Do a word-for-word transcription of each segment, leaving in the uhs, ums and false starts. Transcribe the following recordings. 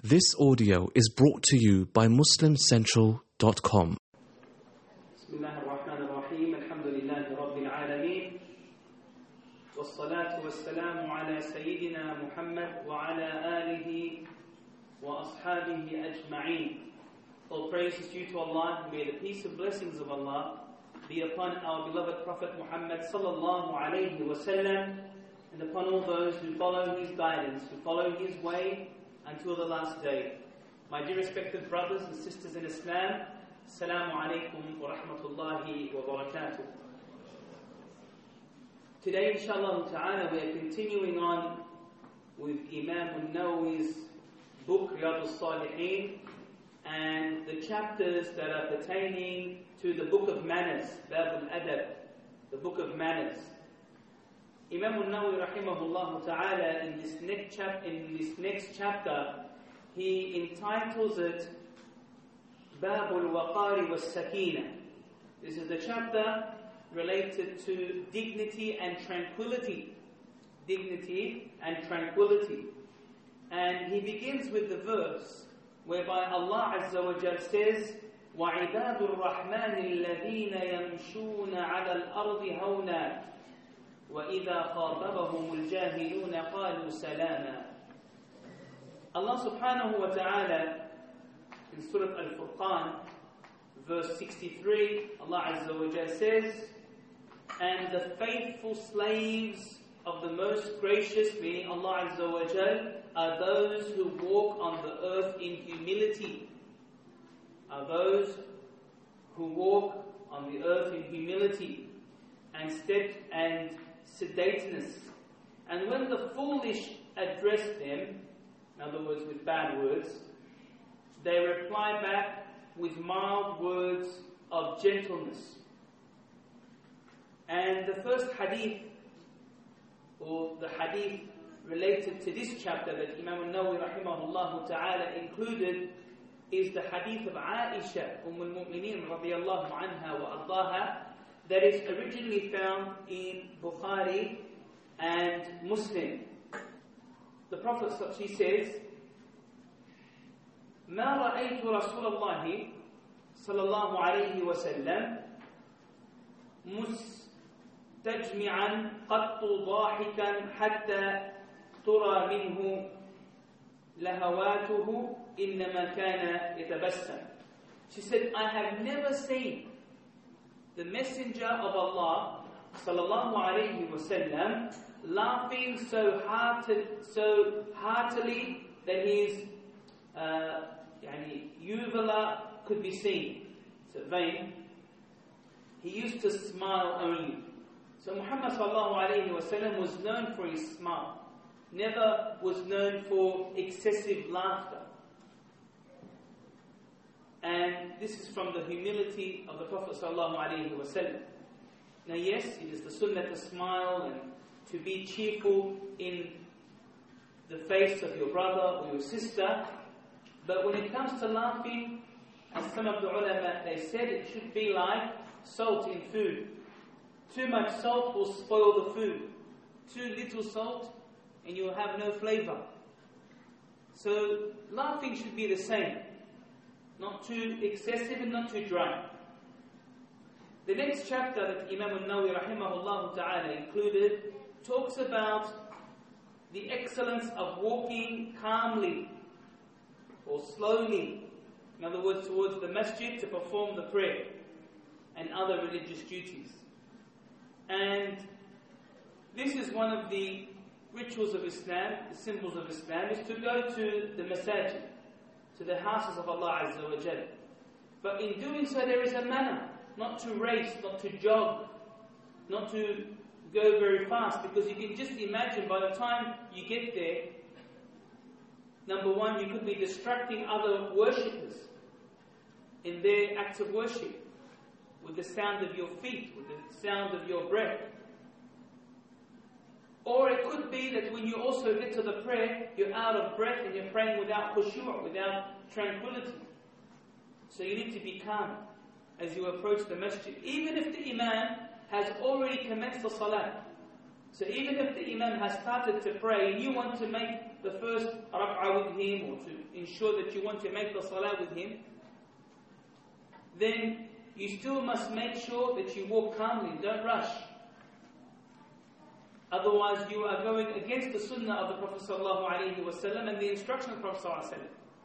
This audio is brought to you by muslim central dot com. Bismillah ar-Rahman ar-Rahim. Alhamdulillahi Rabbil Alameen. Wassalatu wassalamu ala Sayyidina Muhammad wa ala alihi wa ashabihi ajma'een. All praise is due to Allah. May the peace and blessings of Allah be upon our beloved Prophet Muhammad sallallahu alayhi wa sallam, and upon all those who follow his guidance, who follow his way until the last day. My dear respected brothers and sisters in Islam, Assalamu alaikum wa rahmatullahi wa barakatuh. Today, inshallah ta'ala, we are continuing on with Imam al-Nawawi's book, Riyadh al-Salihin, and the chapters that are pertaining to the book of manners, Bab al-Adab, the book of manners. Imam al-Nawawi rahimahullah ta'ala in this next chap in this next chapter, he entitles it Bab al-Waqari was-Sakina. This is the chapter related to dignity and tranquility. Dignity and tranquility. And he begins with the verse whereby Allah Azza wa Jal says, وَعِبَادُ الرَّحْمَنِ الَّذِينَ يَمْشُونَ عَلَى الْأَرْضِ هَوْنًا وَإِذَا خَاطَبَهُمُ الْجَاهِلُونَ قَالُوا سَلَامًا. Allah subhanahu wa ta'ala in Surah Al-Furqan, verse sixty-three, Allah Azza wa Jalla says, and the faithful slaves of the most gracious, meaning Allah Azza wa Jalla, are those who walk on the earth in humility. Are those who walk on the earth in humility and stead and sedateness. And when the foolish address them, in other words with bad words, they reply back with mild words of gentleness. And the first hadith, or the hadith related to this chapter that Imam al-Nawawi rahimahullah ta'ala included, is the hadith of Aisha Umm al-Mu'mineen radiyallahu anha wa ardaha, that is originally found in Bukhari and Muslim. The Prophet, she says, ما رأيت رسول الله صلى الله عليه وسلم مستجمعا قط ضاحكا حتى ترى منه لهواته إنما كان يتبسم. She said, I have never seen the Messenger of Allah sallallahu alayhi wasallam laughing so hearted, so heartily that his uh, yani, uvula could be seen. It's a vein. He used to smile only. So Muhammad sallallahu alayhi wasallam was known for his smile. Never was known for excessive laughter. And this is from the humility of the Prophet sallallahu alaihi wasallam. Now yes, it is the sunnah to smile and to be cheerful in the face of your brother or your sister. But when it comes to laughing, as some of the ulama, they said it should be like salt in food. Too much salt will spoil the food. Too little salt and you will have no flavor. So laughing should be the same. Not too excessive and not too dry. The next chapter that Imam al-Nawawi rahimahullah ta'ala included talks about the excellence of walking calmly or slowly, in other words towards the masjid to perform the prayer and other religious duties. And this is one of the rituals of Islam, the symbols of Islam, is to go to the masajid, to the houses of Allah Azza wa Jalla. But in doing so there is a manner, not to race, not to jog, not to go very fast, because you can just imagine by the time you get there, number one, you could be distracting other worshippers in their acts of worship with the sound of your feet, with the sound of your breath. Or it could be that when you also get to the prayer, you're out of breath and you're praying without khushu', without tranquility. So you need to be calm as you approach the masjid. Even if the imam has already commenced the salah. So even if the imam has started to pray and you want to make the first rak'ah with him, or to ensure that you want to make the salah with him, then you still must make sure that you walk calmly, don't rush. Otherwise you are going against the sunnah of the Prophet ﷺ and the instruction of the Prophet ﷺ.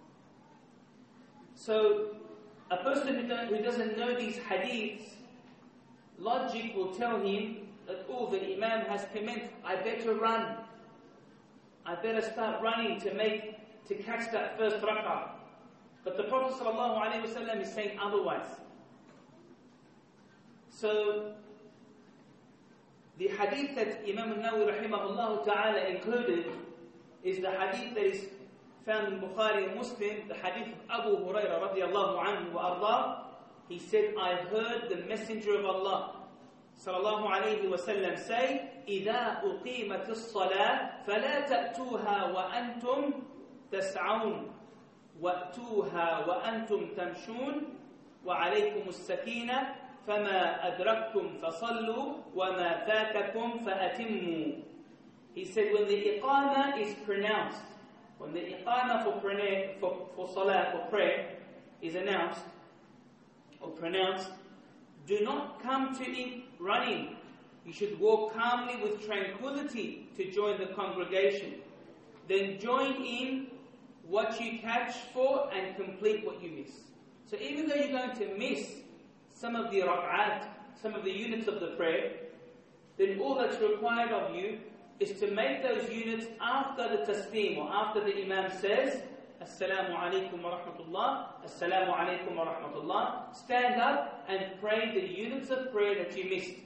So, a person who, don't, who doesn't know these hadiths, logic will tell him that, oh, the Imam has commenced, I better run. I better start running to make, to catch that first rak'ah. But the Prophet ﷺ is saying otherwise. So, the hadith that Imam al-Nawawi rahimahullah ta'ala included is the hadith that is found in Bukhari and Muslim, the hadith of Abu Hurairah radiyallahu anhu wa ardah. He said, I heard the Messenger of Allah sallallahu alayhi wa sallam say, إِذَا أُقِيمَتِ الصَّلَاةِ فَلَا تَأْتُوهَا وَأَنْتُمْ تَسْعَوْنَ وَأْتُوهَا وَأَنْتُمْ تَمْشُونَ وَعَلَيْكُمُ السَّكِينَةِ فَمَا أَدْرَكْتُمْ فَصَلُّوا وَمَا فَاتَكُمْ فَأَتِمُّوا. He said, when the iqamah is pronounced, when the iqamah for, prayer, for, for salah, for prayer, is announced or pronounced, do not come to it running. You should walk calmly with tranquility to join the congregation. Then join in what you catch for and complete what you miss. So even though you're going to miss some of the rak'at, some of the units of the prayer, then all that's required of you is to make those units after the taslim, or after the Imam says, Assalamu alaikum wa rahmatullah, Assalamu alaikum wa rahmatullah. Stand up and pray the units of prayer that you missed.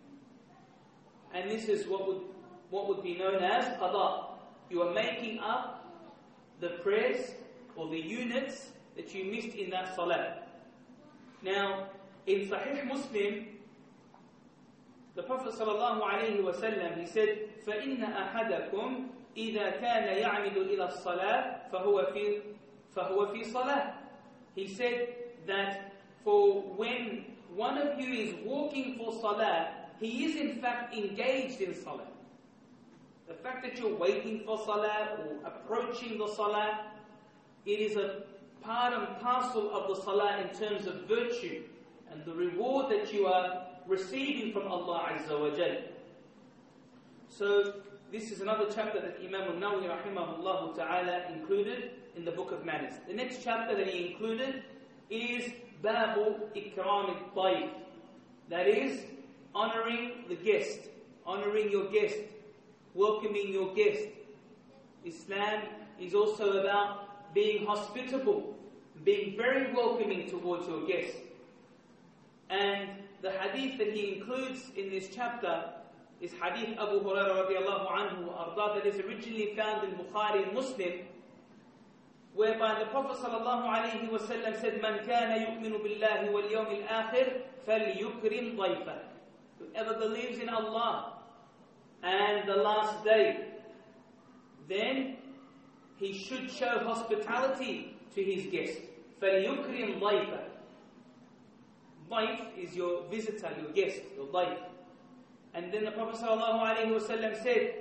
And this is what would, what would be known as qada. You are making up the prayers or the units that you missed in that salah. Now, in Sahih Muslim, the Prophet sallallahu alayhi wa sallam, he said, فَإِنَّ أَحَدَكُمْ إِذَا كَانَ يَعْمِدُ إِلَى الصَّلَاةِ فَهُوَ فِي فَهُوَ فِي صَلَاةِ. He said that for when one of you is walking for salah, he is in fact engaged in salah. The fact that you're waiting for salah or approaching the salah, it is a part and parcel of the salah in terms of virtue and the reward that you are receiving from Allah Azza wa Jal. So this is another chapter that Imam al-Nawawi rahimahullah ta'ala included in the book of manners. The next chapter that he included is Babu Ikram al-Dayf. That is, honoring the guest, honoring your guest, welcoming your guest. Islam is also about being hospitable, being very welcoming towards your guest. And the hadith that he includes in this chapter is hadith Abu Hurairah radiallahu anhu arda, that is originally found in Bukhari and Muslim, whereby the Prophet sallallahu alayhi wa sallam said, Man kana yu'minu billahi wal yawmil akhir falyukrim dayfah. Whoever believes in Allah and the last day, then he should show hospitality to his guest. فَلْيُكْرِمْ ضَيْفًا. Dayf is your visitor, your guest, your dayf. And then the Prophet ﷺ said,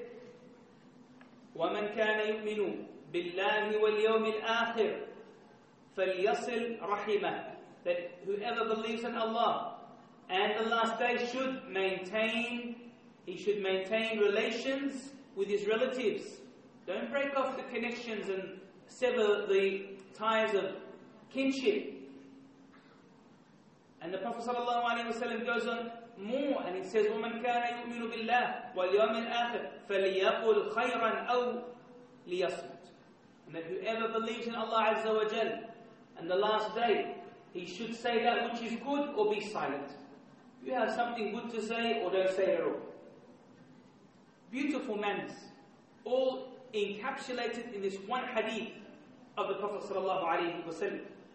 وَمَنْ كَانَ يُؤْمِنُ بِاللَّهِ وَالْيَوْمِ الْآخِرِ فَلْيَصِلْ رَحِمَهُ. That whoever believes in Allah and the last day should maintain, he should maintain relations with his relatives. Don't break off the connections and sever the ties of kinship. And the Prophet ﷺ goes on more and he says, وَمَنْ كَانَ يُؤْمِنُ بِاللَّهِ وَالْيَوْمِ الْآخِرِ فَلْيَقُلْ خَيْرًا أَوْ لِيَصْمُتْ. And that whoever believes in Allah Azza wa Jal and the last day, he should say that which is good or be silent. You have something good to say or don't say it at all. Beautiful manners, all encapsulated in this one hadith of the Prophet sallallahu alaihi wasallam.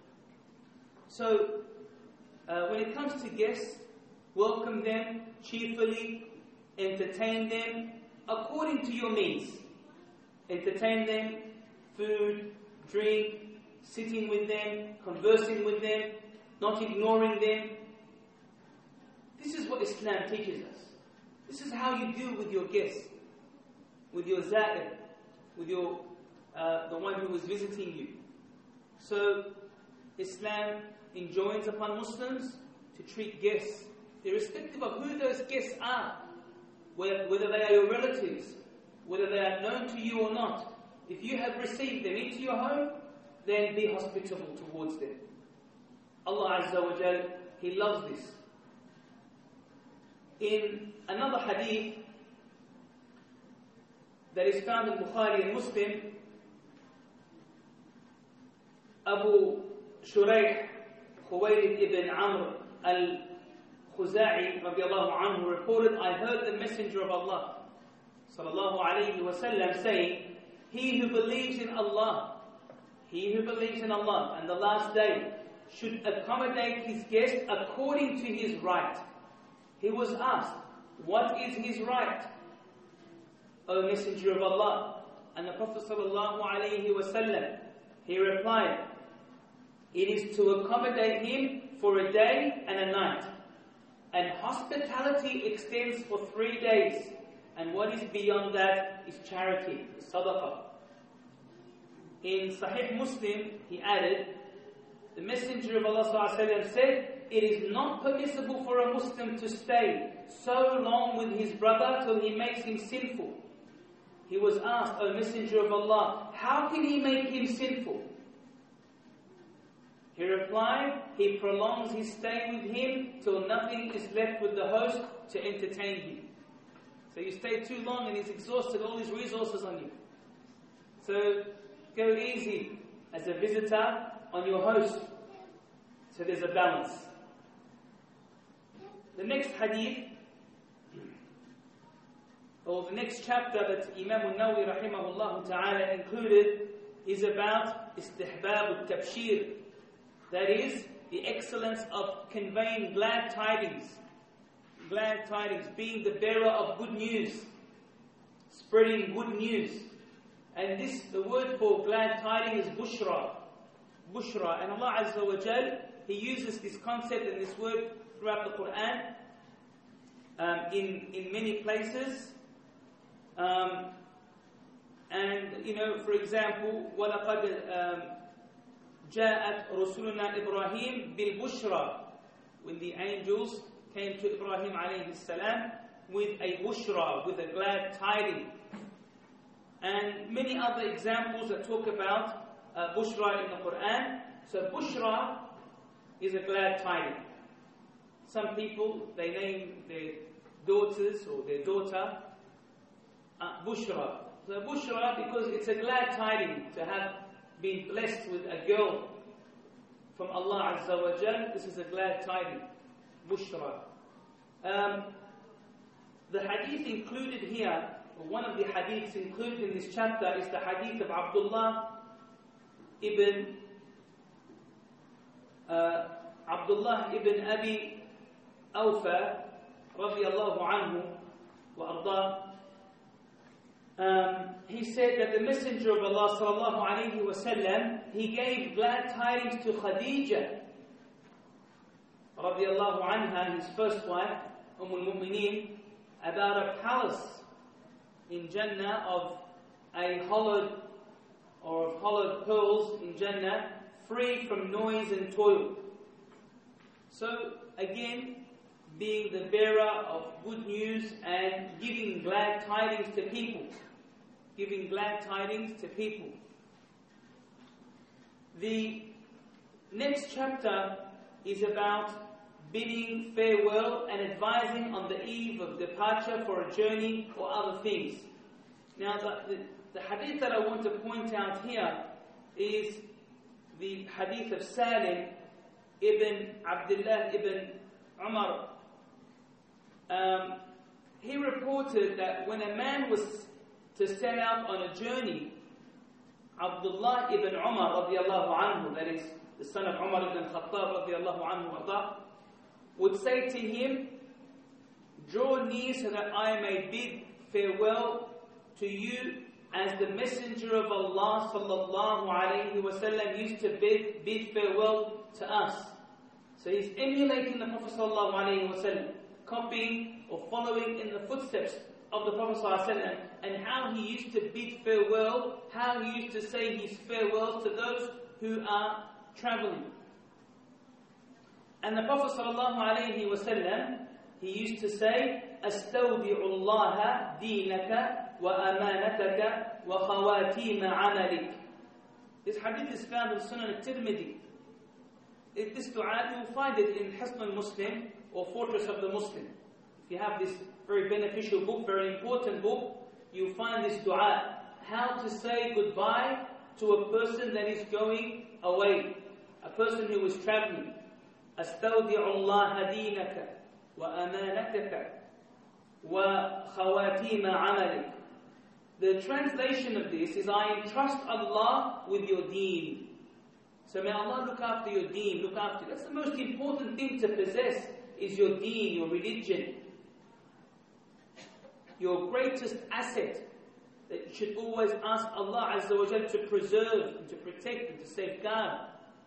So, uh, when it comes to guests, welcome them cheerfully, entertain them according to your means. Entertain them, food, drink, sitting with them, conversing with them, not ignoring them. This is what Islam teaches us. This is how you deal with your guests, with your za'ir, with your uh, the one who is visiting you. So Islam enjoins upon Muslims to treat guests, irrespective of who those guests are, whether, whether they are your relatives, whether they are known to you or not. If you have received them into your home, then be hospitable towards them. Allah Azza wa Jal, He loves this. In another hadith that is found in Bukhari and Muslim, Abu Shuraih Khuwaylid ibn Amr al-Khuza'i radiallahu anhu reported, I heard the Messenger of Allah sallallahu alayhi wa sallam saying, he who believes in Allah, he who believes in Allah and the last day should accommodate his guest according to his right. He was asked, what is his right, O Messenger of Allah? And the Prophet sallallahu alayhi wa sallam, he replied, it is to accommodate him for a day and a night. And hospitality extends for three days. And what is beyond that is charity, sadaqah. In Sahih Muslim, he added, the Messenger of Allah sallallahu alayhi wa sallam said, it is not permissible for a Muslim to stay so long with his brother till he makes him sinful. He was asked, O Messenger of Allah, how can he make him sinful? He replied, he prolongs his stay with him till nothing is left with the host to entertain him. So you stay too long and he's exhausted all his resources on you. So go easy as a visitor on your host. So there's a balance. The next hadith, or the next chapter that Imam al-Nawawi rahimahullah ta'ala included, is about istihbab al-tabshir. That is, the excellence of conveying glad tidings. Glad tidings, being the bearer of good news. Spreading good news. And this, the word for glad tidings is bushra. Bushra. And Allah Azza wa Jal, He uses this concept and this word throughout the Quran um, in, in many places. Um, and, you know, for example, وَلَقَدْ جَاءَتْ رُسُلُنَا إِبْرَاهِيم بِالْبُشْرَى, when the angels came to Ibrahim alayhi salam with a bushra, with a glad tiding. And many other examples that talk about uh, bushra in the Quran. So bushra is a glad tiding. Some people, they name their daughters or their daughter uh, Bushra. So Bushra because it's a glad tiding to have been blessed with a girl from Allah Azza wa Jal. This is a glad tiding. Bushra. Um, the hadith included here, or one of the hadiths included in this chapter, is the hadith of Abdullah ibn uh, Abdullah ibn Abi Awfa radiyallahu anhu wa ardah. Um, he said that the Messenger of Allah sallallahu alayhi wa sallam, he gave glad tidings to Khadija radiyallahu anha, his first wife, Umm al-Mu'mineen, about a palace in Jannah of a hollowed or of hollowed pearls in Jannah, free from noise and toil. So again, being the bearer of good news and giving glad tidings to people. Giving glad tidings to people. The next chapter is about bidding farewell and advising on the eve of departure for a journey or other things. Now the, the, the hadith that I want to point out here is the hadith of Salim ibn Abdullah ibn Umar. Um, he reported that when a man was to set out on a journey, Abdullah ibn Umar radiallahu anhu, that is the son of Umar ibn Khattab radiallahu anhu, would say to him, draw near so that I may bid farewell to you as the Messenger of Allah sallallahu alayhi wa sallam used to bid, bid farewell to us. So he's emulating the Prophet sallallahu alayhi wa sallam, copying or following in the footsteps of the Prophet sallallahu alayhi wa sallam and how he used to bid farewell, how he used to say his farewells to those who are traveling. And the Prophet ﷺ, he used to say, أستودع الله دينك وأمانتك وخواتيم عملك. This hadith is found in Sunan al-Tirmidhi. This dua, you will find it in Hisn al-Muslim or Fortress of the Muslim. If you have this very beneficial book, very important book, you will find this dua. How to say goodbye to a person that is going away, a person who is traveling. أستودع الله دينك وأمانتك وخواتيم عملك. The translation of this is, I entrust Allah with your deen. So may Allah look after your deen, look after you. That's the most important thing to possess, is your deen, your religion. Your greatest asset that you should always ask Allah Azza wa Jal to preserve and to protect and to safeguard.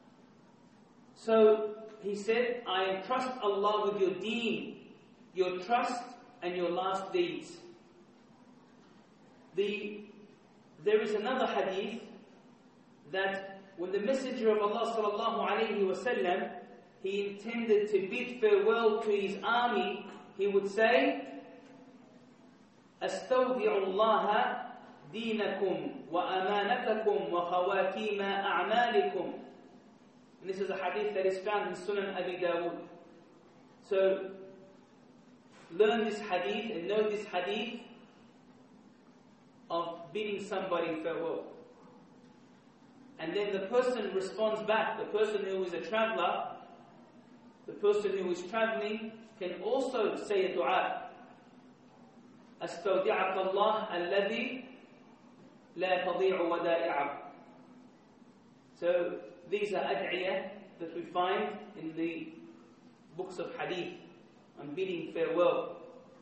So he said, I entrust Allah with your deen, your trust and your last deeds. The, there is another hadith that when the Messenger of Allah sallallahu alayhi wa sallam, he intended to bid farewell to his army, he would say, أستودع الله دينكم وأمانتكم وخواتيم أعمالكم. And this is a hadith that is found in Sunan Abi Dawud. So, learn this hadith and know this hadith of bidding somebody farewell. And then the person responds back. The person who is a traveler, the person who is traveling can also say a dua. أستودعك الله الذي لا تضيع ودائعه. So these are ad'iyah that we find in the books of hadith on bidding farewell.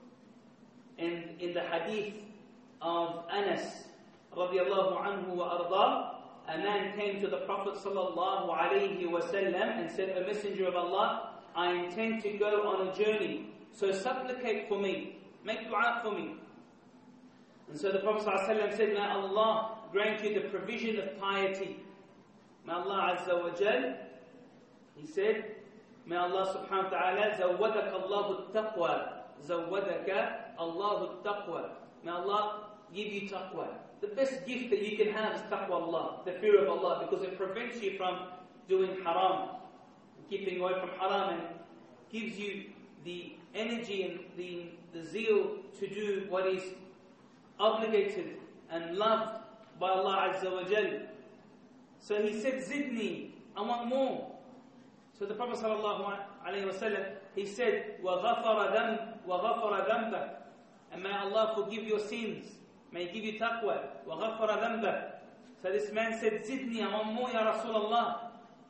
And in the hadith of Anas radiallahu anhu wa arda, a man came to the Prophet sallallahu alayhi wa sallam and said, O Messenger of Allah, I intend to go on a journey, so supplicate for me, make dua for me. And so the Prophet sallallahu alayhi wa sallam said, may Allah grant you the provision of piety. May Allah Azza wa Jal, he said, may Allah subhanahu wa ta'ala, زَوَّدَكَ اللَّهُ التَّقْوَى زَوَّدَكَ اللَّهُ التَّقْوَى. May Allah give you taqwa. The best gift that you can have is taqwa Allah, the fear of Allah, because it prevents you from doing haram, keeping away from haram, and gives you the energy and the, the zeal to do what is obligated and loved by Allah Azza wa Jal. So he said, Zidni, I want more. So the Prophet sallallahu alayhi wa sallam, he said, وَغَفَرَ ذَنْبَ وَغَفَرَ ذَنْبَ. And may Allah forgive your sins. May He give you taqwa. وَغَفَرَ ذَنْبَ. So this man said, Zidni, I want more, Ya Rasulullah.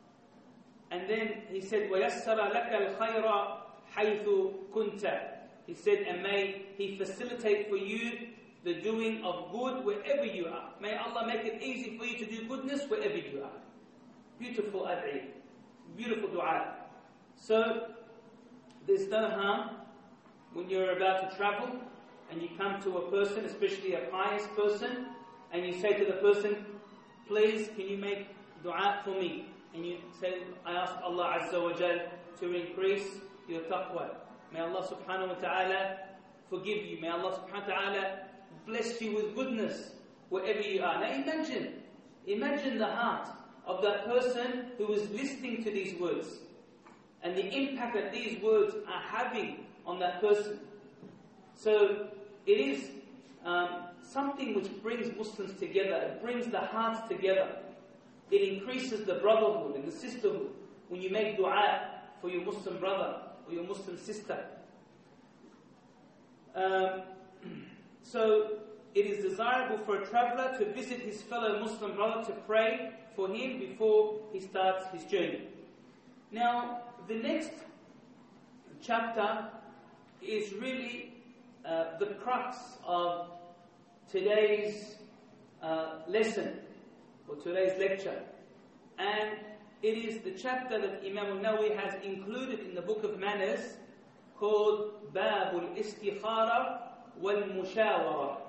And then he said, وَيَسَّرَ لَكَ الْخَيْرَ حَيْثُ كُنْتَ. He said, and may He facilitate for you the doing of good wherever you are. May Allah make it easy for you to do goodness wherever you are. Beautiful ad'i, beautiful dua. So, there's no harm when you're about to travel and you come to a person, especially a pious person, and you say to the person, please, can you make dua for me? And you say, I ask Allah Azza wa Jal to increase your taqwa. May Allah subhanahu wa ta'ala forgive you. May Allah subhanahu wa ta'ala bless you with goodness wherever you are. Now imagine, imagine the heart of that person who is listening to these words and the impact that these words are having on that person. So it is um, something which brings Muslims together. It brings the hearts together. It increases the brotherhood and the sisterhood when you make dua for your Muslim brother or your Muslim sister. Um, so it is desirable for a traveler to visit his fellow Muslim brother to pray for him before he starts his journey. Now, the next chapter is really uh, the crux of today's uh, lesson, or today's lecture. And it is the chapter that Imam al-Nawawi has included in the book of manners called Babul Istikhara wal Mushawara.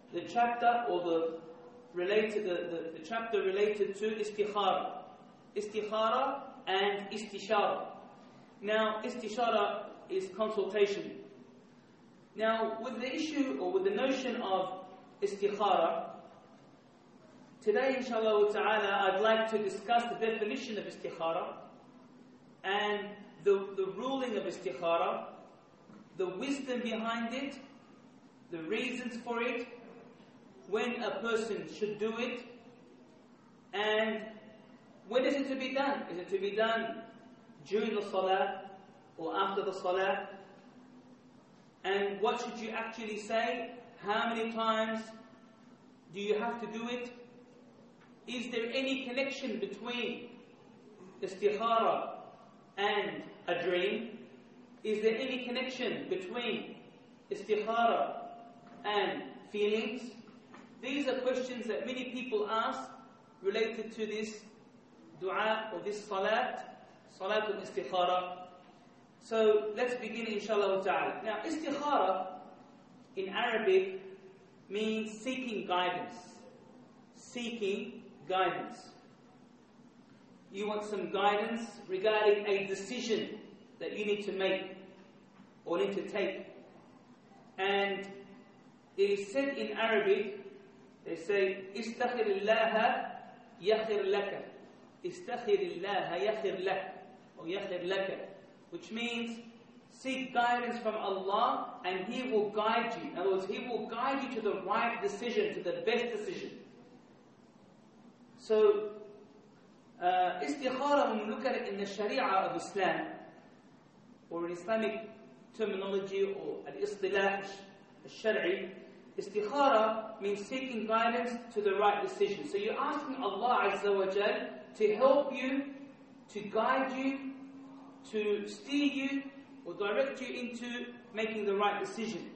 the chapter or the related the, the, the chapter related to istikhara. Istikhara and istishara. Now, istishara is consultation. Now, with the issue or with the notion of istikhara, today, inshallah ta'ala, I'd like to discuss the definition of istikhara and the, the ruling of istikhara, the wisdom behind it, the reasons for it, when a person should do it, and when is it to be done? Is it to be done during the salah or after the salah? And what should you actually say? How many times do you have to do it? Is there any connection between istikhara and a dream? Is there any connection between istikhara and feelings? These are questions that many people ask related to this dua or this salat, salat al-istikhara. So let's begin inshallah ta'ala. Now, istikhara in Arabic means seeking guidance. Seeking guidance. You want some guidance regarding a decision that you need to make or need to take. And it is said in Arabic, they say, istakhir illaha yakhir laka. Istakhir illaha yakhir laka. Or yakhir laka. Which means, seek guidance from Allah and He will guide you. In other words, He will guide you to the right decision, to the best decision. So, uh, istikhara, when we look at it in the Sharia of Islam, or in Islamic terminology, or al-istilah al-shari, istikhara means seeking guidance to the right decision. So you're asking Allah Azza wa Jal to help you, to guide you, to steer you, or direct you into making the right decision.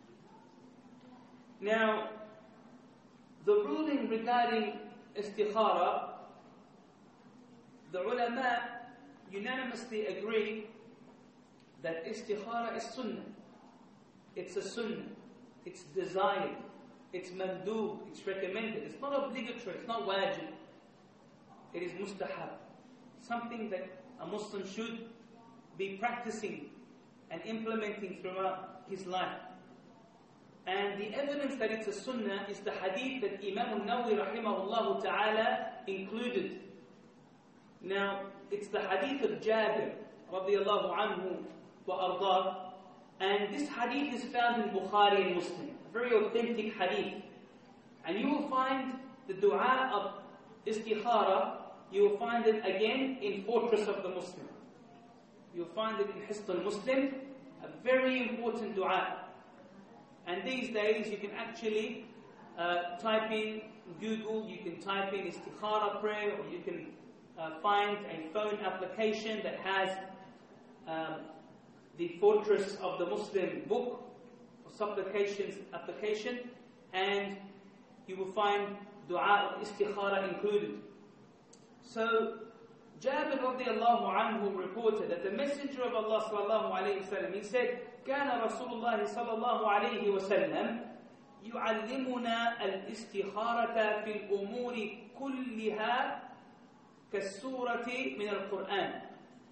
Now, the ruling regarding istikhara, the ulama unanimously agree that istikhara is sunnah. It's a sunnah. It's desired. It's mandub. It's recommended. It's not obligatory. It's not wajib. It is mustahab. Something that a Muslim should be practicing and implementing throughout his life. And the evidence that it's a sunnah is the hadith that Imam al-Nawawi rahimahullah ta'ala included. Now, it's the hadith of Jabir radiyallahu anhu wa ardah. And this hadith is found in Bukhari and Muslim. A very authentic hadith. And you will find the dua of istikhara, you will find it again in Fortress of the Muslim. You'll find it in Hisn al-Muslim, a very important dua. And these days you can actually uh, type in Google, you can type in istikhara prayer, or you can uh, find a phone application that has um, the Fortress of the Muslim book, or supplications application, and you will find dua of istikhara included. So, Jabir radiallahu anhu reported that the Messenger of Allah sallallahu alayhi wa sallam, he said, كان رسول الله صلى الله عليه وسلم يعلمنا الاستخارة في الأمور كلها كالسورة من القرآن.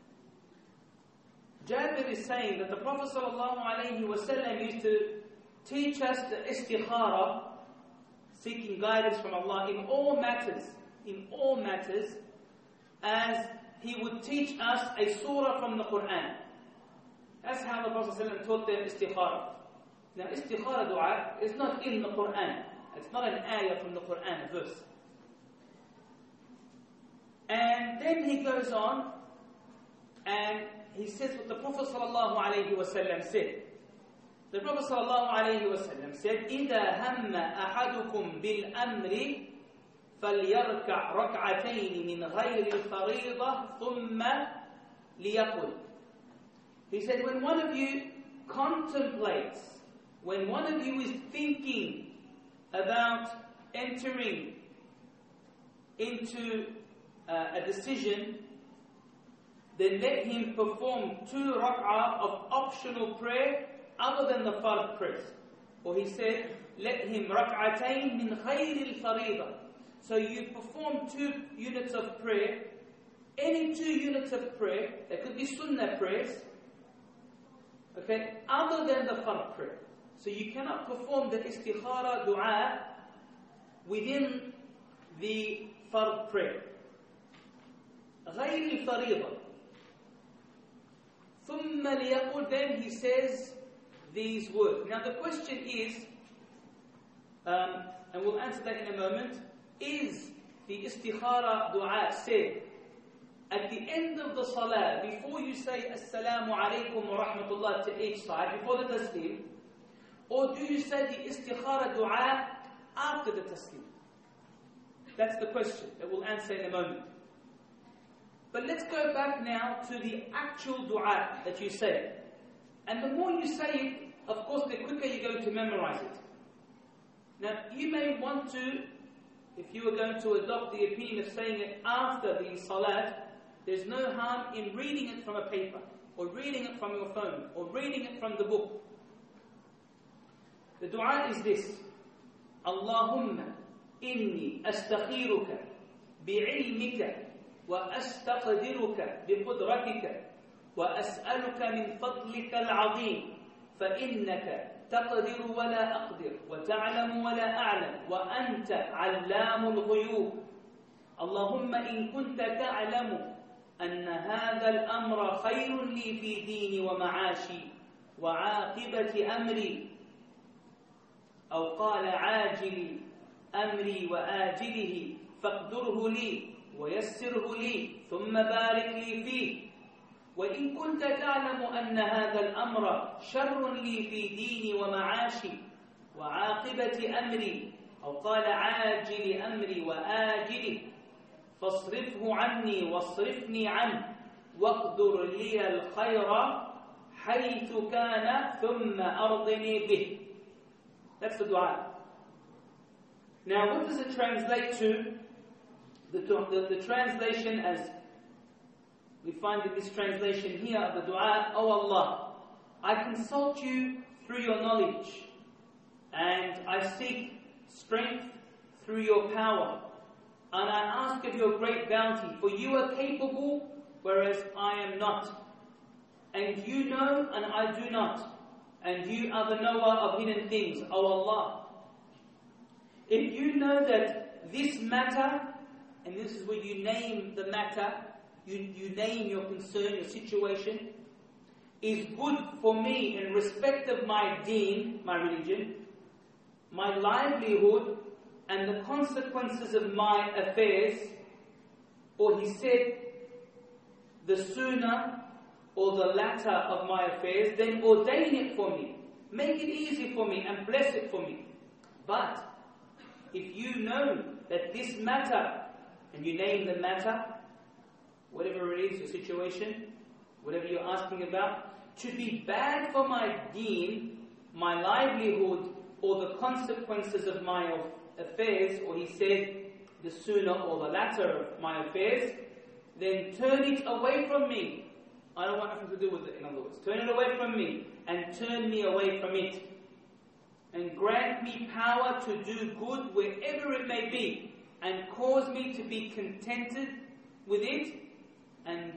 Jabir is saying that the Prophet sallallahu alayhi wa sallam used to teach us the istikhara, seeking guidance from Allah in all matters, in all matters, as he would teach us a surah from the Quran. That's how the Prophet ﷺ taught them istikhara. Now, istikhara dua is not in the Quran. It's not an ayah from the Quran, a verse. And then he goes on and he says what the Prophet ﷺ said. The Prophet ﷺ said, إِذَا هَمَّ أَحَدُكُمْ بِالْأَمْرِ فَلْيَرْكَعْ رَكْعَتَيْنِ مِنْ غَيْرِ الْفَرِيضَةِ ثُمَّ لِيَقُلْ. He said, when one of you contemplates, when one of you is thinking about entering into uh, a decision, then let him perform two rak'ah of optional prayer other than the fard prayers. Or he said, let him رَكْعَتَيْن مِنْ خَيْرِ الْفَرِيضَةِ. So you perform two units of prayer, any two units of prayer, there could be sunnah prayers, okay, other than the fard prayer. So you cannot perform the istikhara dua within the fard prayer. غير الفريضة. ثم ليقول, then he says these words. Now the question is, um, and we'll answer that in a moment, is the istikhara dua said at the end of the salah, before you say Assalamu alaikum wa rahmatullah to each side, before the taslim, or do you say the istikhara dua after the taslim? That's the question that we'll answer in a moment. But let's go back now to the actual dua that you say. And the more you say it, of course, the quicker you're going to memorize it. Now, you may want to, if you are going to adopt the opinion of saying it after the salat, there's no harm in reading it from a paper, or reading it from your phone, or reading it from the book. The dua is this: Allahumma inni astakhiruka bi'ilmika wa astaqdiruka biqudratika wa as'aluka min fadlika al-'azim fa innaka taqdiru wa la aqdir wa ta'lamu wa la a'lam wa anta 'allamul ghuyub. Allahumma in kunta ta'lamu أن هذا الأمر خير لي في ديني ومعاشي وعاقبة أمري، أو قال عاجل أمري وآجله، فاقدره لي ويسره لي ثم بارك لي فيه. وإن كنت تعلم أن هذا الأمر شر لي في ديني ومعاشي وعاقبة أمري، أو قال عاجل أمري وآجله، فاصرفه عني واصرفني عنه واقدر لي الخير حيث كان ثم أرضني به. That's the dua. Now what does it translate to? The, the, the translation, as we find in this translation here of the dua, O Allah, I consult you through your knowledge, and I seek strength through your power, and I ask of your great bounty, for you are capable, whereas I am not. And you know, and I do not. And you are the knower of hidden things, O Allah. If you know that this matter, and this is where you name the matter, you, you name your concern, your situation, is good for me in respect of my deen, my religion, my livelihood, and the consequences of my affairs, or he said, the sooner or the latter of my affairs, then ordain it for me. Make it easy for me and bless it for me. But if you know that this matter, and you name the matter, whatever it is, your situation, whatever you're asking about, to be bad for my deen, my livelihood, or the consequences of my affairs, or he said, the sooner or the latter of my affairs, then turn it away from me. I don't want nothing to do with it, in other words. Turn it away from me, and turn me away from it. And grant me power to do good wherever it may be, and cause me to be contented with it, and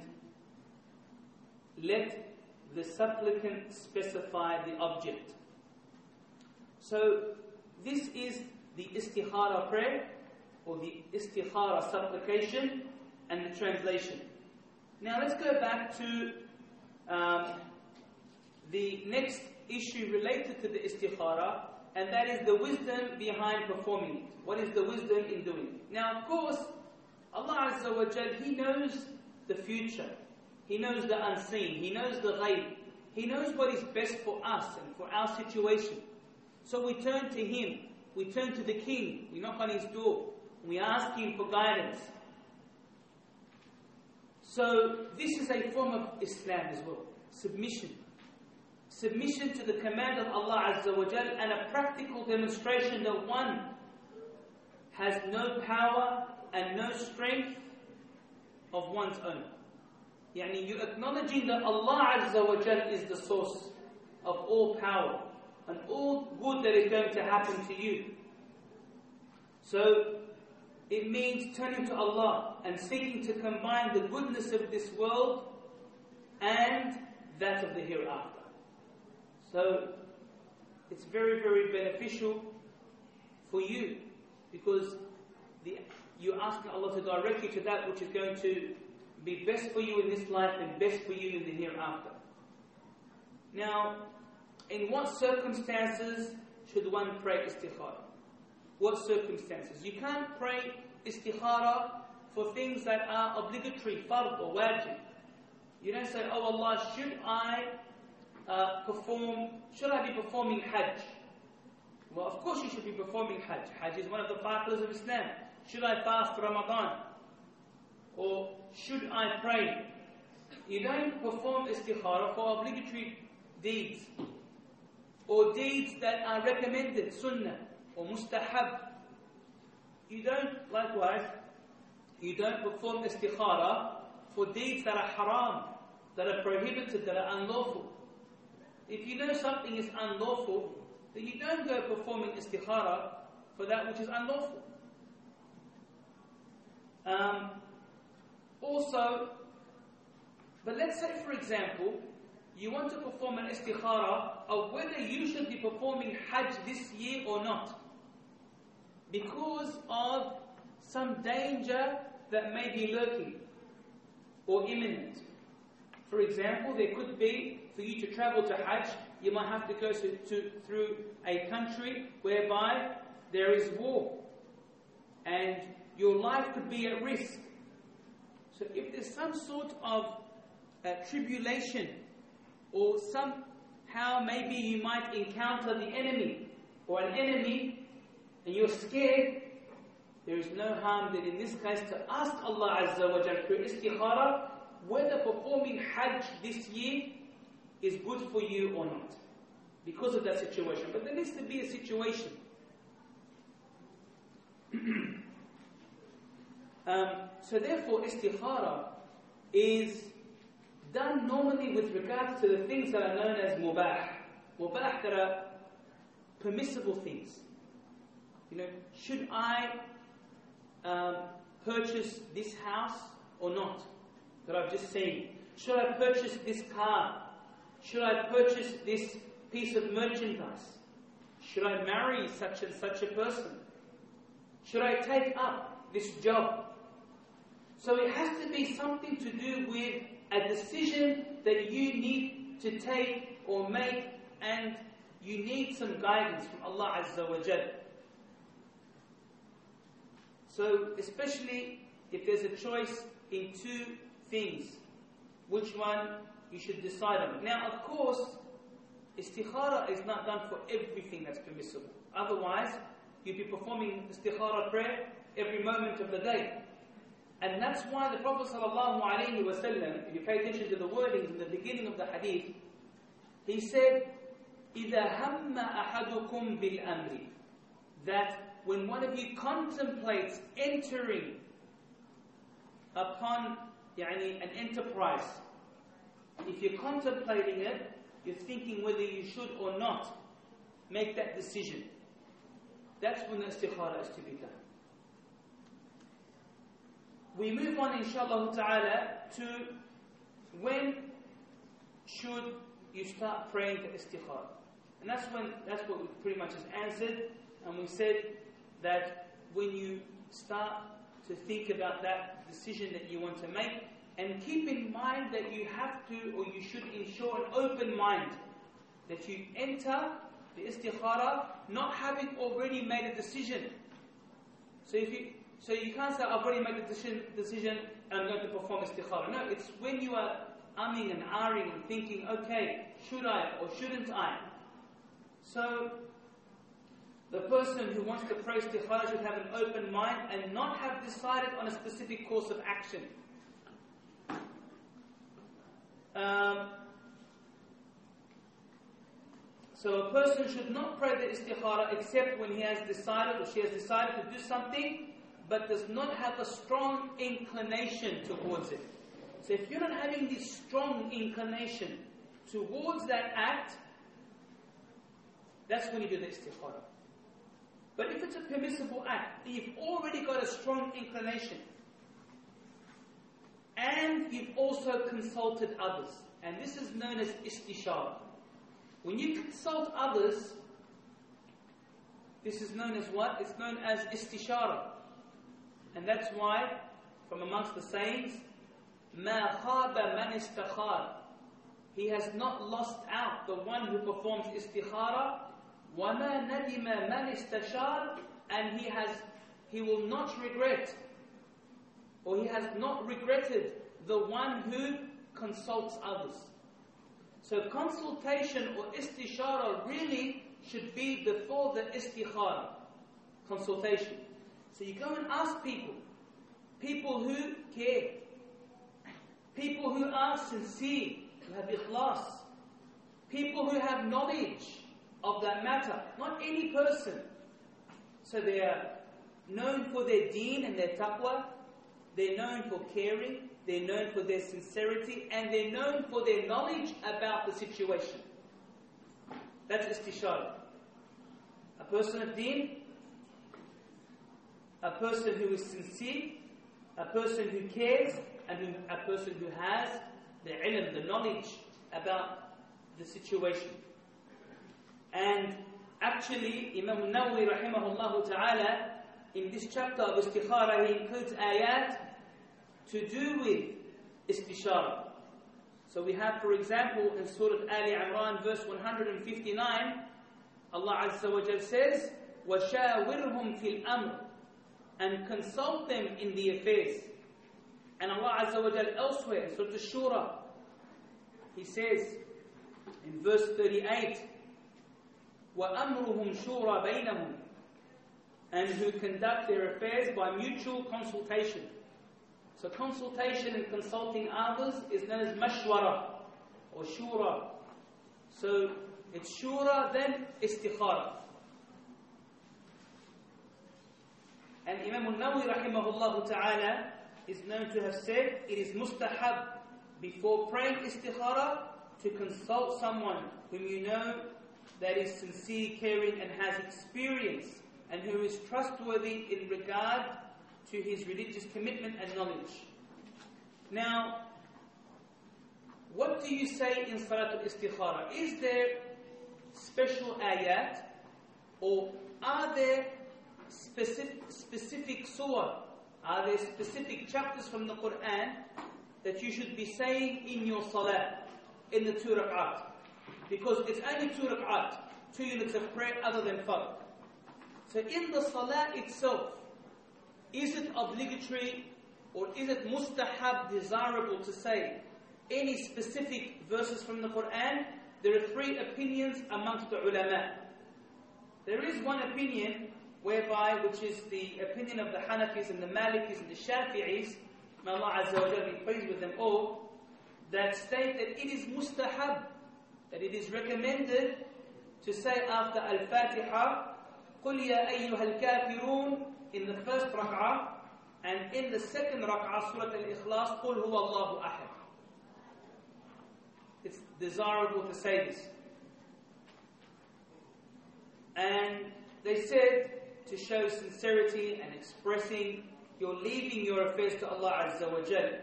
let the supplicant specify the object. So, this is the istikhara prayer, or the istikhara supplication, and the translation. Now let's go back to um, the next issue related to the istikhara, and that is the wisdom behind performing it. What is the wisdom in doing it? Now, of course, Allah Azza wa Jal, He knows the future. He knows the unseen. He knows the ghaib. He knows what is best for us and for our situation. So we turn to Him. We turn to the King. We knock on His door. We ask Him for guidance. So this is a form of Islam as well. Submission. Submission to the command of Allah Azza wa Jal, and a practical demonstration that one has no power and no strength of one's own. Yani you acknowledging that Allah Azza wa Jal is the source of all power and all good that is going to happen to you. So it means turning to Allah and seeking to combine the goodness of this world and that of the hereafter. So it's very, very beneficial for you, because the, you're asking Allah to direct you to that which is going to be best for you in this life and best for you in the hereafter. Now, in what circumstances should one pray istikhara? What circumstances? You can't pray istikhara for things that are obligatory, fard or wajib. You don't say, oh Allah, should I uh, perform, should I be performing Hajj? Well, of course you should be performing Hajj. Hajj is one of the five pillars of Islam. Should I fast Ramadan? Or should I pray? You don't perform istikhara for obligatory deeds, or deeds that are recommended, sunnah or mustahab. You don't, likewise, you don't perform istikhara for deeds that are haram, that are prohibited, that are unlawful. If you know something is unlawful, then you don't go performing istikhara for that which is unlawful. Um, also, but let's say, for example, you want to perform an istikhara of whether you should be performing Hajj this year or not, because of some danger that may be lurking or imminent. For example, there could be, for you to travel to Hajj, you might have to go to, to, through a country whereby there is war, and your life could be at risk. So if there's some sort of uh, tribulation, or somehow maybe you might encounter the enemy or an enemy and you're scared, there is no harm then in this case to ask Allah Azza wa Jal through istikhara whether performing Hajj this year is good for you or not, because of that situation. But there needs to be a situation. um, so therefore istikhara is done normally with regards to the things that are known as mubah. Mubah, that are permissible things. You know, should I um, purchase this house or not? That I've just seen. Should I purchase this car? Should I purchase this piece of merchandise? Should I marry such and such a person? Should I take up this job? So it has to be something to do with a decision that you need to take or make, and you need some guidance from Allah Azza wa Jal. So especially if there's a choice in two things, which one you should decide on. Now of course, istikhara is not done for everything that's permissible. Otherwise, you'd be performing istikhara prayer every moment of the day. And that's why the Prophet ﷺ, if you pay attention to the wordings in the beginning of the hadith, he said, إِذَا هَمَّ أَحَدُكُمْ بِالْأَمْرِ, that when one of you contemplates entering upon يعني, an enterprise, if you're contemplating it, you're thinking whether you should or not make that decision. That's when the istikhara is to be done. We move on, inshallah ta'ala, to when should you start praying the istikhara. And that's when that's what we pretty much has answered. And we said that when you start to think about that decision that you want to make, and keep in mind that you have to, or you should ensure an open mind, that you enter the istikhara not having already made a decision. So if you So you can't say, I've already made the decision, decision and I'm going to perform istikhara. No, it's when you are umming and ahhing and thinking, okay, should I or shouldn't I? So the person who wants to pray istikhara should have an open mind and not have decided on a specific course of action. Um, so a person should not pray the istikhara except when he has decided or she has decided to do something, but does not have a strong inclination towards it. So if you're not having this strong inclination towards that act, That's when you do the istikhara. But if it's a permissible act, you've already got a strong inclination, and you've also consulted others, and this is known as istishara. When you consult others, this is known as what? It's known as istishara. And that's why, from amongst the sayings, مَا خَابَ مَنْ اسْتَخَارَ, he has not lost out, the one who performs istikhara. وَمَا نَدِمَ مَنْ اسْتَشَارَ, and he has, he will not regret, or he has not regretted the one who consults others. So consultation or istishara really should be before the istikhara, consultation. So you go and ask people, people who care, people who are sincere, who have ikhlas, people who have knowledge of that matter, not any person. So they are known for their deen and their taqwa, they're known for caring, they're known for their sincerity, and they're known for their knowledge about the situation. That's istishara. A person of deen, a person who is sincere, a person who cares, and who, a person who has the ilm, the knowledge about the situation. And actually, Imam al-Nawawi rahimahullah ta'ala, in this chapter of istikhara, he includes ayat to do with istishara. So we have, for example, in Surah Ali Imran, verse one hundred fifty-nine, Allah Azza wa Jal says, وَشَاوِرْهُمْ فِي الْأَمْرِ, and consult them in the affairs. And Allah Azza wa Jal elsewhere, in Surah Ash-Shura, He says, in verse thirty-eight, وَأَمْرُهُمْ شُورَى بَيْنَهُمْ, and who conduct their affairs by mutual consultation. So consultation and consulting others is known as mashwara or shura. So it's shura, then istikhara. And Imam al-Nawawi rahimahullah ta'ala is known to have said, it is mustahab before praying istikhara to consult someone whom you know that is sincere, caring, and has experience, and who is trustworthy in regard to his religious commitment and knowledge. Now, what do you say in Salat al-Istikhara? Is there special ayat, or are there specific, specific surah, are there specific chapters from the Quran that you should be saying in your salah, in the two rak'at? Because it's only two rak'at, two units of prayer other than fard. So in the salah itself, is it obligatory or is it mustahab, desirable to say any specific verses from the Quran? There are three opinions amongst the ulama. There is one opinion whereby, which is the opinion of the Hanafis and the Malikis and the Shafi'is, may Allah Azza wa Jalla be pleased with them all, that state that it is mustahab, that it is recommended to say after Al-Fatiha, قُلْ يَا أَيُّهَا الْكَافِرُونَ, in the first rak'ah, and in the second rak'ah, Surah Al-Ikhlas, قُلْ هُوَ اللَّهُ أَحَدٌ. It's desirable to say this. And they said to show sincerity and expressing you're leaving your affairs to Allah Azza wa Jal.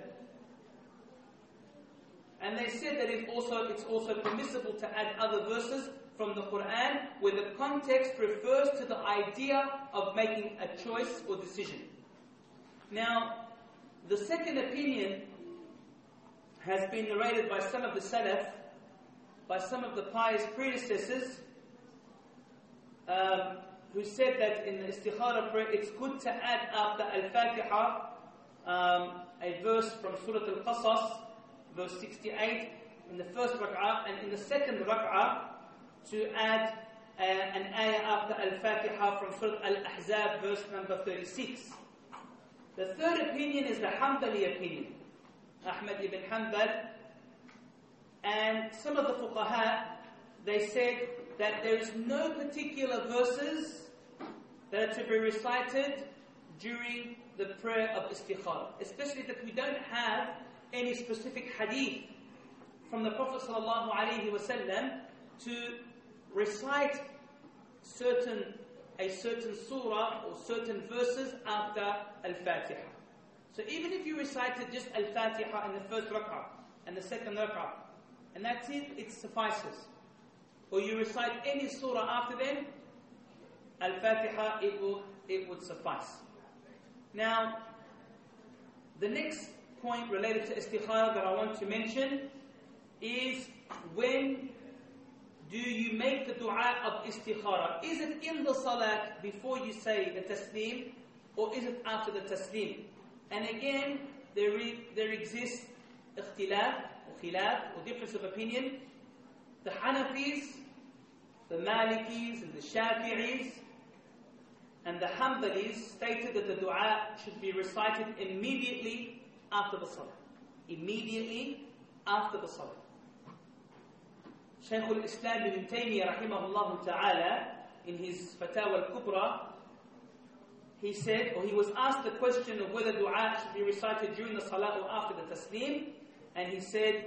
And they said that it also, it's also permissible to add other verses from the Quran where the context refers to the idea of making a choice or decision. Now, the second opinion has been narrated by some of the Salaf, by some of the pious predecessors, um, who said that in the istikhara prayer it's good to add after Al-Fatiha um, a verse from Surah Al-Qasas, verse sixty-eight, in the first rak'ah, and in the second rak'ah to add uh, an ayah after Al-Fatiha from Surah Al-Ahzab, verse number thirty-six. The third opinion is the Hanbali opinion, Ahmad ibn Hanbal, and some of the fuqaha, they said that there is no particular verses that are to be recited during the prayer of istikhara, especially that we don't have any specific hadith from the Prophet sallallahu alaihi wasallam to recite certain a certain surah or certain verses after Al-Fatiha. So even if you recited just Al-Fatiha in the first rak'ah and the second rak'ah, and that's it, it suffices. Or you recite any surah after them, Al-Fatiha, it will it would suffice. Now, the next point related to istikhara that I want to mention is, when do you make the dua of istikhara? Is it in the salat before you say the taslim, or is it after the taslim? And again, there, re, there exists ikhtilaf or khilaf or difference of opinion. The Hanafis, the Malikis and the Shafi'is and the Hanbalis stated that the dua should be recited immediately after the salah. Immediately after the salah. Shaykh al-Islam ibn Taymiyyah rahimahullah ta'ala, in his Fatawa al-Kubra, he said, or he was asked the question of whether dua should be recited during the salah or after the taslim, and he said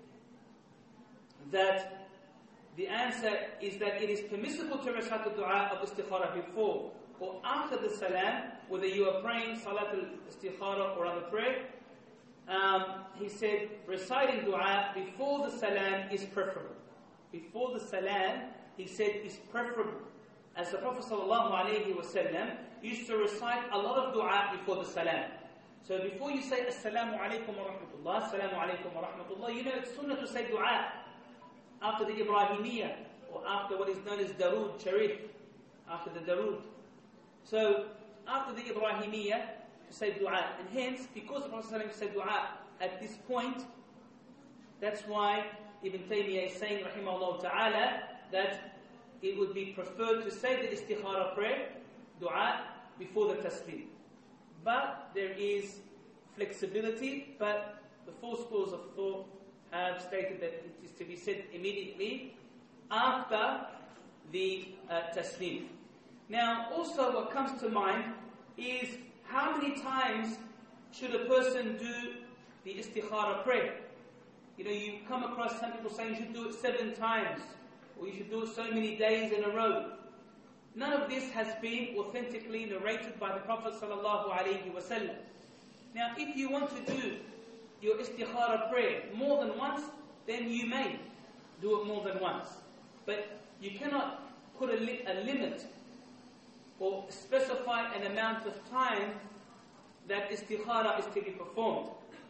that the answer is that it is permissible to recite the dua of istikhara before or after the salam, whether you are praying salat al-istikhara or other prayer. Um, he said reciting dua before the salam is preferable. Before the salam, he said, is preferable. As the Prophet ﷺ used to recite a lot of dua before the salam. So before you say Assalamu alaikum wa rahmatullah, Assalamu alaikum wa rahmatullah, you know it's sunnah to say dua after the Ibrahimiyya, or after what is known as Darood Sharif, after the Darood. So after the Ibrahimiyya, to say dua. And hence, because the Prophet ﷺ said dua at this point, that's why Ibn Taymiyyah is saying, rahimahullah ta'ala, that it would be preferred to say the istikhara prayer, dua, before the taslim. But there is flexibility, but the four schools of thought have stated that it is to be said immediately after the uh, taslim. Now, also what comes to mind is, how many times should a person do the istikhara prayer? You know, you come across some people saying you should do it seven times, or you should do it so many days in a row. None of this has been authentically narrated by the Prophet sallallahu alaihi wasallam. Now, if you want to do your istikhara prayer more than once, then you may do it more than once. But you cannot put a, li- a limit or specify an amount of time that istikhara is to be performed.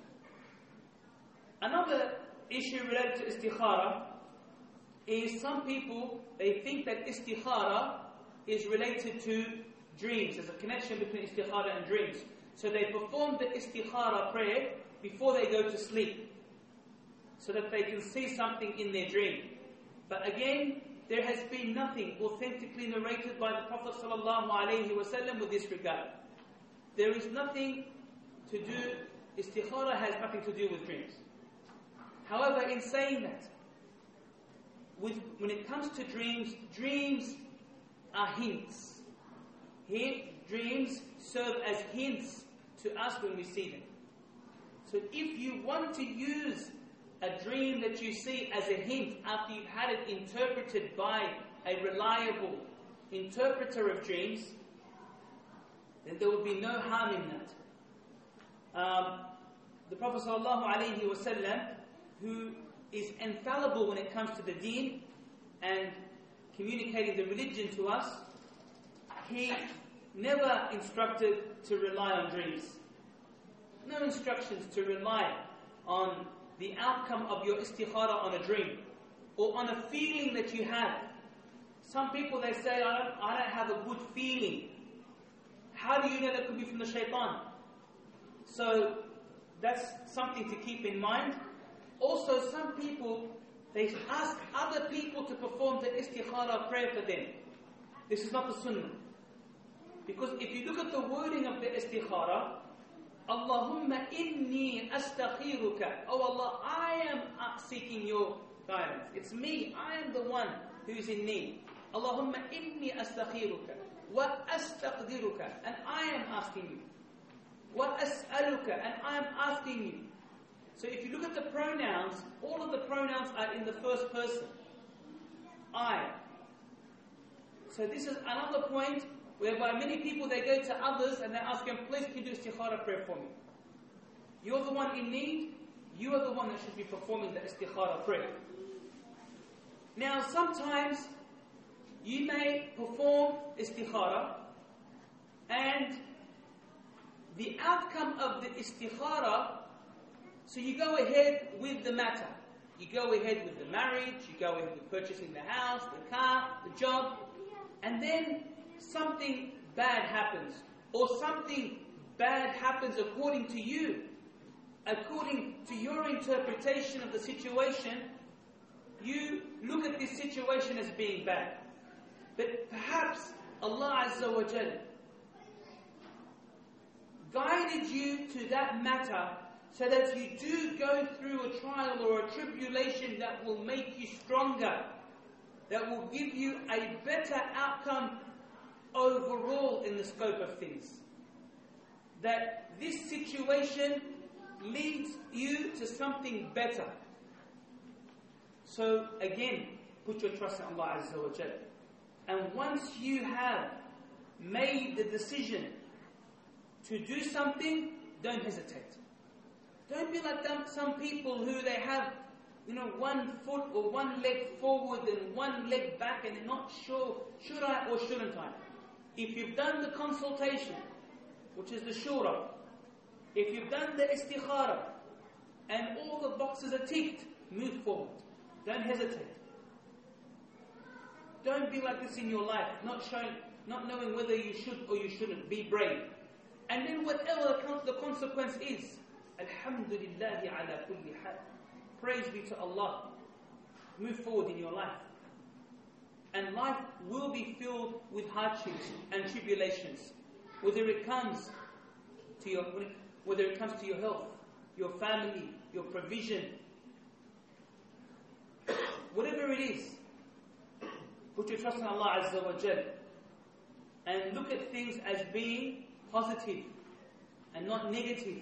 Another issue related to istikhara is, some people, they think that istikhara is related to dreams. There's a connection between istikhara and dreams. So they perform the istikhara prayer before they go to sleep, so that they can see something in their dream. But again, there has been nothing authentically narrated by the Prophet ﷺ with this regard. There is nothing to do, istikhara has nothing to do with dreams. However, in saying that, with, when it comes to dreams, dreams are hints. Here, dreams serve as hints to us when we see them. So if you want to use a dream that you see as a hint after you've had it interpreted by a reliable interpreter of dreams, then there will be no harm in that. Um, the Prophet ﷺ, who is infallible when it comes to the deen and communicating the religion to us, he never instructed to rely on dreams. No instructions to rely on the outcome of your istikhara on a dream or on a feeling that you have. Some people, they say, I don't, I don't have a good feeling. How do you know that could be from the shaitan? So that's something to keep in mind. Also, some people, they ask other people to perform the istikhara prayer for them. This is not the sunnah. Because if you look at the wording of the istikhara, Allahumma inni astakhiruka. Oh Allah, I am seeking your guidance. It's me, I am the one who is in need. Allahumma inni astakhiruka wa astaqdiruka, and I am asking you. Wa as'aluka, and I am asking you. So if you look at the pronouns, all of the pronouns are in the first person. I. So this is another point whereby many people, they go to others and they ask them, please can you do istikhara prayer for me? You're the one in need, you are the one that should be performing the istikhara prayer. Now sometimes you may perform istikhara and the outcome of the istikhara, so you go ahead with the matter. You go ahead with the marriage, you go ahead with purchasing the house, the car, the job, and then something bad happens, or something bad happens according to you, according to your interpretation of the situation. You look at this situation as being bad, but perhaps Allah Azza wa Jal guided you to that matter so that you do go through a trial or a tribulation that will make you stronger, that will give you a better outcome overall in the scope of things. That this situation leads you to something better. So again, put your trust in Allah Azza wa Jal. And once you have made the decision to do something, don't hesitate. Don't be like them, some people who they have, you know, one foot or one leg forward and one leg back and they're not sure, should I or shouldn't I? If you've done the consultation, which is the shura, if you've done the istikhara, and all the boxes are ticked, move forward. Don't hesitate. Don't be like this in your life, not showing, not knowing whether you should or you shouldn't. Be brave. And then whatever the consequence is, Alhamdulillahi ala kulli hal. Praise be to Allah. Move forward in your life. And life will be filled with hardships and tribulations. Whether it comes to your whether it comes to your health, your family, your provision, whatever it is, put your trust in Allah Azza wa Jal. And look at things as being positive and not negative.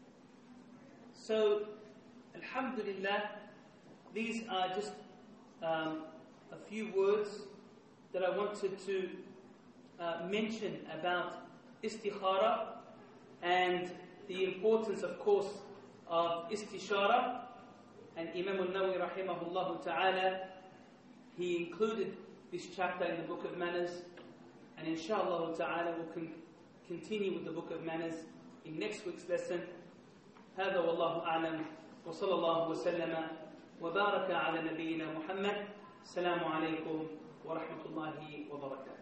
So, Alhamdulillah, these are just um, a few words that I wanted to uh, mention about istikhara and the importance, of course, of istishara. And Imam al-Nawawi rahimahullah ta'ala, he included this chapter in the Book of Manners, and inshallah ta'ala we'll con- continue with the Book of Manners in next week's lesson. هذا والله أعلم وصلى الله وسلم وبارك على نبينا محمد. السلام عليكم ورحمة الله وبركاته.